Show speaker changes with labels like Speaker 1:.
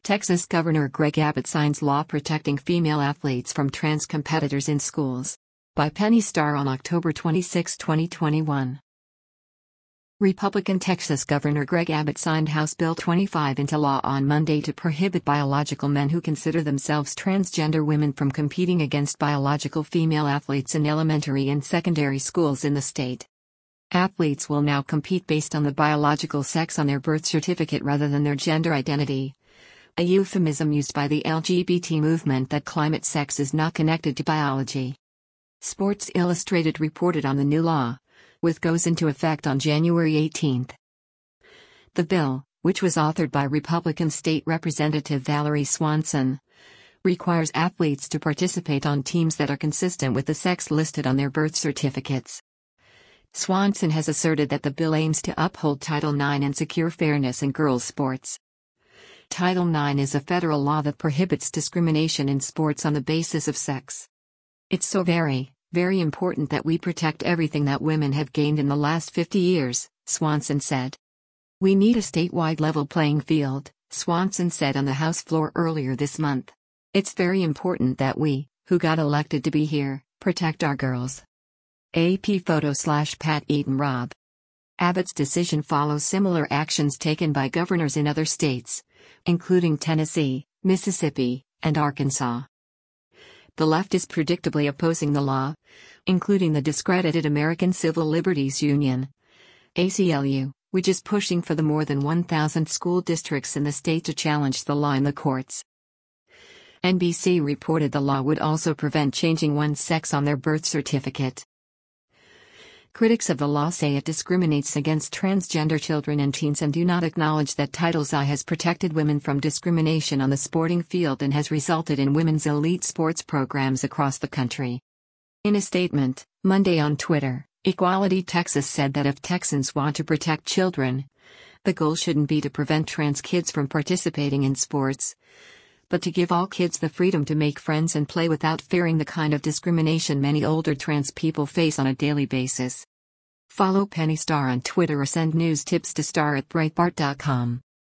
Speaker 1: Texas Governor Greg Abbott signs law protecting female athletes from trans competitors in schools. By Penny Starr on October 26, 2021. Republican Texas Governor Greg Abbott signed House Bill 25 into law on Monday to prohibit biological men who consider themselves transgender women from competing against biological female athletes in elementary and secondary schools in the state. Athletes will now compete based on the biological sex on their birth certificate rather than their gender identity, a euphemism used by the LGBT movement that climate sex is not connected to biology. Sports Illustrated reported on the new law, which goes into effect on January 18. The bill, which was authored by Republican State Representative Valerie Swanson, requires athletes to participate on teams that are consistent with the sex listed on their birth certificates. Swanson has asserted that the bill aims to uphold Title IX and secure fairness in girls' sports. Title IX is a federal law that prohibits discrimination in sports on the basis of sex. It's so very important that we protect everything that women have gained in the last 50 years, Swanson said. We need a statewide level playing field, Swanson said on the House floor earlier this month. It's very important that we, who got elected to be here, protect our girls. AP photo/Pat Eaton Rob. Abbott's decision follows similar actions taken by governors in other states, including Tennessee, Mississippi, and Arkansas. The left is predictably opposing the law, including the discredited American Civil Liberties Union, ACLU, which is pushing for the more than 1,000 school districts in the state to challenge the law in the courts. NBC reported the law would also prevent changing one's sex on their birth certificate. Critics of the law say it discriminates against transgender children and teens and do not acknowledge that Title I has protected women from discrimination on the sporting field and has resulted in women's elite sports programs across the country. In a statement, Monday on Twitter, Equality Texas said that if Texans want to protect children, the goal shouldn't be to prevent trans kids from participating in sports, but to give all kids the freedom to make friends and play without fearing the kind of discrimination many older trans people face on a daily basis. Follow Penny Starr on Twitter or send news tips to star@breitbart.com.